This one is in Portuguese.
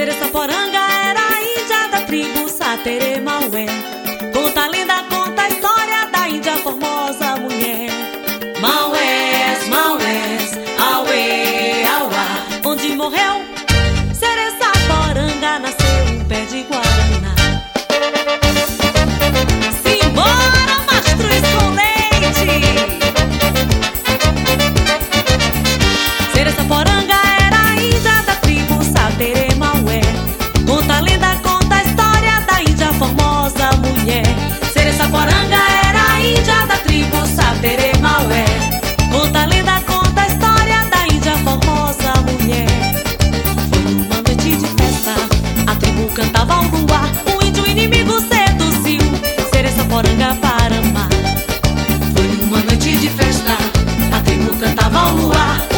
Sereçaporanga era a índia da tribo Satere Maué. Conta a lenda, conta a história da índia formosa mulher. Maués, Maués, Auê, Auá. Onde morreu Sereçaporanga, nasceu um pé de guaraná. Simbora, mastruz com leite. Sereçaporanga era a índia da tribo Satere Maué. Conta a lenda, conta a história da índia formosa mulher. Sereçaporanga era a índia da tribo Satere Maué. Conta a lenda, conta a história da índia formosa mulher. Foi numa noite de festa, a tribo cantava ao luar. O índio inimigo seduziu Sereçaporanga para amar. Foi numa noite de festa, a tribo cantava ao luar.